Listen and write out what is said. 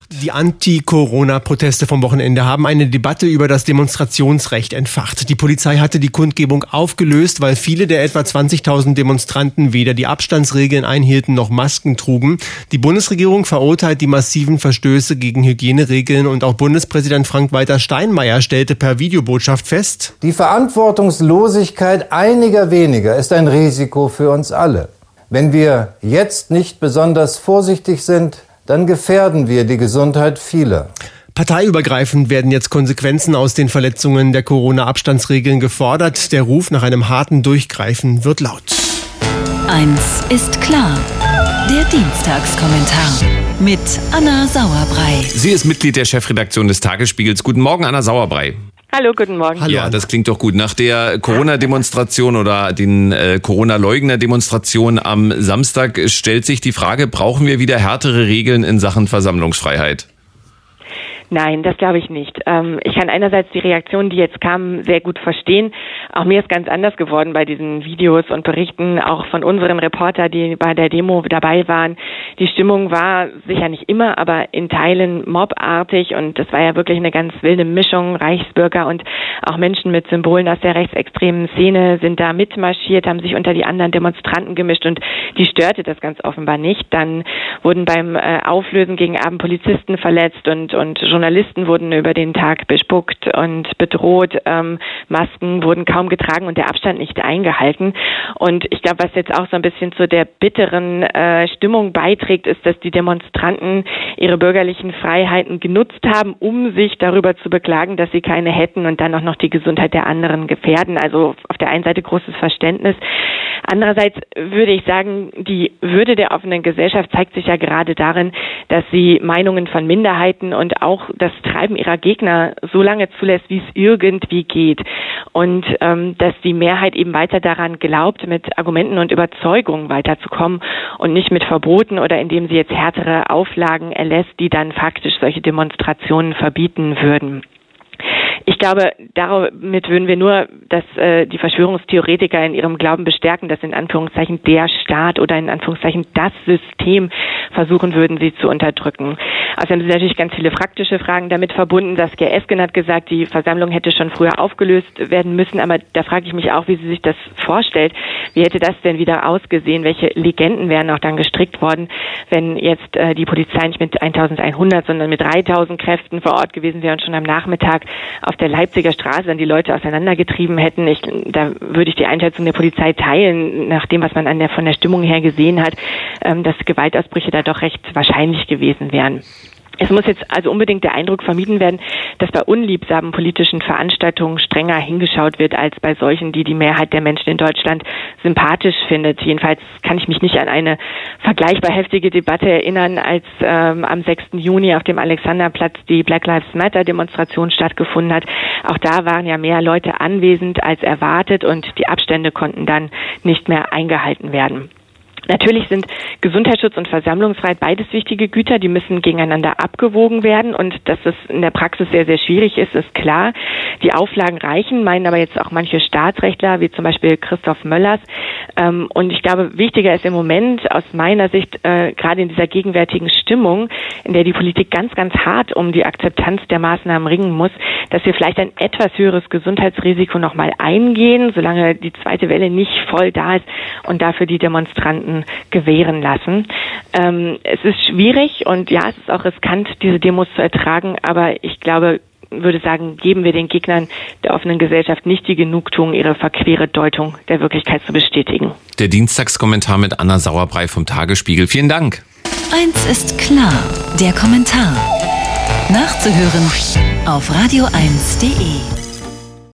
Die Anti-Corona-Proteste vom Wochenende haben eine Debatte über das Demonstrationsrecht entfacht. Die Polizei hatte die Kundgebung aufgelöst, weil viele der etwa 20.000 Demonstranten weder die Abstandsregeln einhielten noch Masken trugen. Die Bundesregierung verurteilt die massiven Verstöße gegen Hygieneregeln und auch Bundespräsident Frank-Walter Steinmeier stellte per Videobotschaft fest: Die Verantwortungslosigkeit einiger weniger ist ein Risiko für uns alle. Wenn wir jetzt nicht besonders vorsichtig sind, dann gefährden wir die Gesundheit vieler. Parteiübergreifend werden jetzt Konsequenzen aus den Verletzungen der Corona-Abstandsregeln gefordert. Der Ruf nach einem harten Durchgreifen wird laut. Eins ist klar: der Dienstagskommentar mit Anna Sauerbrei. Sie ist Mitglied der Chefredaktion des Tagesspiegels. Guten Morgen, Anna Sauerbrei. Hallo, guten Morgen. Hallo. Ja, das klingt doch gut. Nach der Corona-Demonstration oder den Corona-Leugner-Demonstrationen am Samstag stellt sich die Frage, brauchen wir wieder härtere Regeln in Sachen Versammlungsfreiheit? Nein, das glaube ich nicht. Ich kann einerseits die Reaktionen, die jetzt kamen, sehr gut verstehen. Auch mir ist ganz anders geworden bei diesen Videos und Berichten, auch von unseren Reportern, die bei der Demo dabei waren. Die Stimmung war sicher nicht immer, aber in Teilen mobartig und das war ja wirklich eine ganz wilde Mischung. Reichsbürger und auch Menschen mit Symbolen aus der rechtsextremen Szene sind da mitmarschiert, haben sich unter die anderen Demonstranten gemischt und die störte das ganz offenbar nicht. Dann wurden beim Auflösen gegen Abend Polizisten verletzt und Journalisten wurden über den Tag bespuckt und bedroht. Masken wurden kaum getragen und der Abstand nicht eingehalten. Und ich glaube, was jetzt auch so ein bisschen zu der bitteren Stimmung beiträgt, ist, dass die Demonstranten ihre bürgerlichen Freiheiten genutzt haben, um sich darüber zu beklagen, dass sie keine hätten und dann auch noch die Gesundheit der anderen gefährden. Also auf der einen Seite großes Verständnis. Andererseits würde ich sagen, die Würde der offenen Gesellschaft zeigt sich ja gerade darin, dass sie Meinungen von Minderheiten und auch das Treiben ihrer Gegner so lange zulässt, wie es irgendwie geht. Und dass die Mehrheit eben weiter daran glaubt, mit Argumenten und Überzeugungen weiterzukommen und nicht mit Verboten oder indem sie jetzt härtere Auflagen erlässt, die dann faktisch solche Demonstrationen verbieten würden. Ich glaube, damit würden wir nur, dass die Verschwörungstheoretiker in ihrem Glauben bestärken, dass in Anführungszeichen der Staat oder in Anführungszeichen das System versuchen würden, sie zu unterdrücken. Außerdem sind natürlich ganz viele praktische Fragen damit verbunden. Saskia Esken hat gesagt, die Versammlung hätte schon früher aufgelöst werden müssen, aber da frage ich mich auch, wie sie sich das vorstellt. Wie hätte das denn wieder ausgesehen? Welche Legenden wären auch dann gestrickt worden, wenn jetzt die Polizei nicht mit 1100, sondern mit 3000 Kräften vor Ort gewesen wäre und schon am Nachmittag auf der Leipziger Straße dann die Leute auseinandergetrieben hätten. Da würde ich die Einschätzung der Polizei teilen, nach dem, was man von der Stimmung her gesehen hat, dass Gewaltausbrüche da doch recht wahrscheinlich gewesen wären. Es muss jetzt also unbedingt der Eindruck vermieden werden, dass bei unliebsamen politischen Veranstaltungen strenger hingeschaut wird als bei solchen, die die Mehrheit der Menschen in Deutschland sympathisch findet. Jedenfalls kann ich mich nicht an eine vergleichbar heftige Debatte erinnern, als am 6. Juni auf dem Alexanderplatz die Black Lives Matter Demonstration stattgefunden hat. Auch da waren ja mehr Leute anwesend als erwartet und die Abstände konnten dann nicht mehr eingehalten werden. Natürlich sind Gesundheitsschutz und Versammlungsfreiheit beides wichtige Güter, die müssen gegeneinander abgewogen werden und dass das in der Praxis sehr, sehr schwierig ist, ist klar. Die Auflagen reichen, meinen aber jetzt auch manche Staatsrechtler, wie zum Beispiel Christoph Möllers. Und ich glaube, wichtiger ist im Moment aus meiner Sicht, gerade in dieser gegenwärtigen Stimmung, in der die Politik ganz, ganz hart um die Akzeptanz der Maßnahmen ringen muss, dass wir vielleicht ein etwas höheres Gesundheitsrisiko nochmal eingehen, solange die zweite Welle nicht voll da ist und dafür die Demonstranten gewähren lassen. Es ist schwierig und ja, es ist auch riskant, diese Demos zu ertragen, aber ich würde sagen, geben wir den Gegnern der offenen Gesellschaft nicht die Genugtuung, ihre verquere Deutung der Wirklichkeit zu bestätigen. Der Dienstagskommentar mit Anna Sauerbrei vom Tagesspiegel. Vielen Dank. Eins ist klar, der Kommentar. Nachzuhören auf radio1.de.